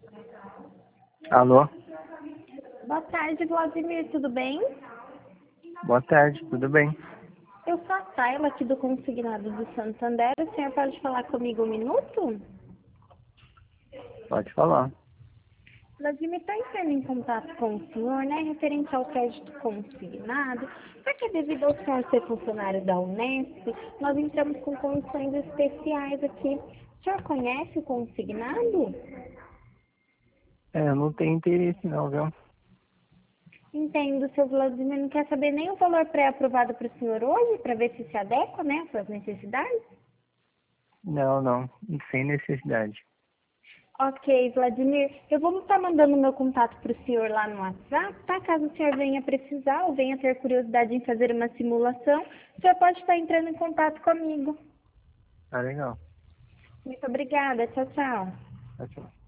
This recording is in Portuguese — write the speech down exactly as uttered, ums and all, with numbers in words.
Alô? Boa tarde, Vladimir, tudo bem? Boa tarde, tudo bem? Eu sou a Tayla aqui do Consignado do Santander. O senhor pode falar comigo um minuto? Pode falar. Vladimir está entrando em contato com o senhor, né, referente ao crédito consignado, porque devido ao senhor ser funcionário da Unesp, nós entramos com condições especiais aqui. O senhor conhece o consignado? É, eu não tenho interesse não, viu? Entendo, seu Vladimir não quer saber nem o valor pré-aprovado para o senhor hoje, para ver se se adequa, né, às suas necessidades? Não, não, sem necessidade. Ok, Vladimir, eu vou estar mandando meu contato para o senhor lá no WhatsApp, tá? Caso o senhor venha precisar ou venha ter curiosidade em fazer uma simulação, o senhor pode estar entrando em contato comigo. Tá legal. Muito obrigada, tchau, tchau. Tchau, tchau.